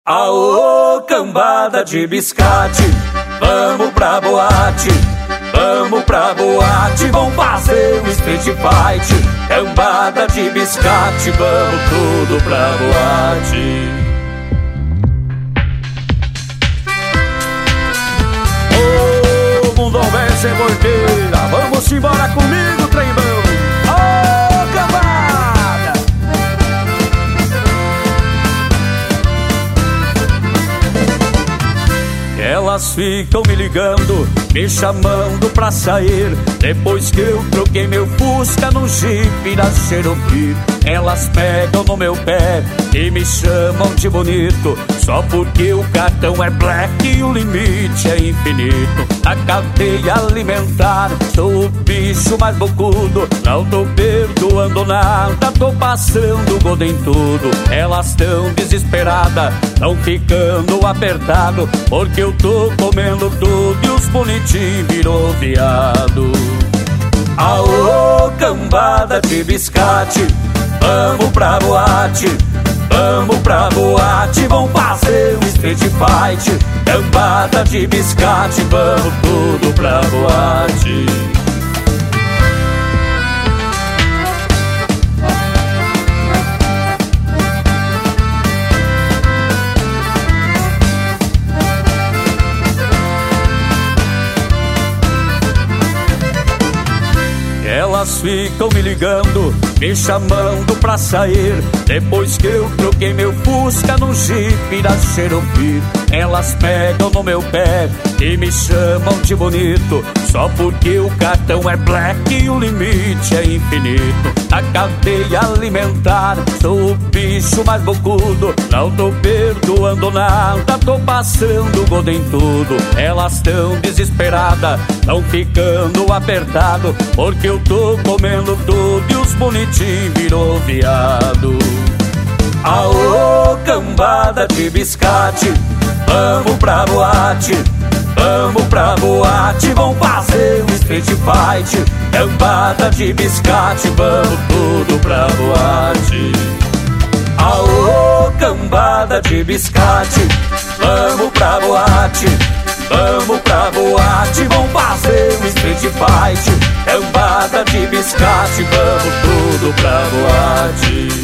Aô, cambada de biscate, vamos pra boate, vamos pra boate, vamos fazer um street fight. Cambada de biscate, vamos tudo pra boate. Ô, mundão vem sem porteira, vamos embora comigo, trembão. Ô, cambada! Elas ficam me ligando, me chamando pra sair, depois que eu troquei meu Fusca no Jeep da Cherokee. Elas pegam no meu pé e me chamam de bonito, só porque o cartão é black e o limite é infinito. Na cadeia alimentar sou o bicho mais bocudo, não tô perdoando nada, tô passando godo em tudo. Elas tão desesperadas, tão ficando apertado, porque eu tô comendo tudo e os bonitinhos virou viado. Aô, cambada de biscate, vamos pra boate, vamos pra boate, vamos fazer um street fight. Cambada de biscate, vamos tudo pra boate. Elas ficam me ligando, me chamando pra sair, depois que eu troquei meu Fusca no Jeep da Cherokee. Elas pegam no meu pé e me chamam de bonito, só porque o cartão é black e o limite é infinito. Na cadeia alimentar sou o bicho mais bocudo, não tô perdoando nada, tô passando godo em tudo. Elas tão desesperadas, tão ficando apertado, porque eu tô comendo tudo e os bonitinhos virou viado. Aô, cambada de biscate, vamos pra boate, vamos pra boate, vamos fazer um street fight. Cambada de biscate, vamos tudo pra boate. Aô, cambada de biscate, vamos pra boate, vamos pra boate, vamos fazer um street fight. Cambada de biscate, vamos tudo pra boate.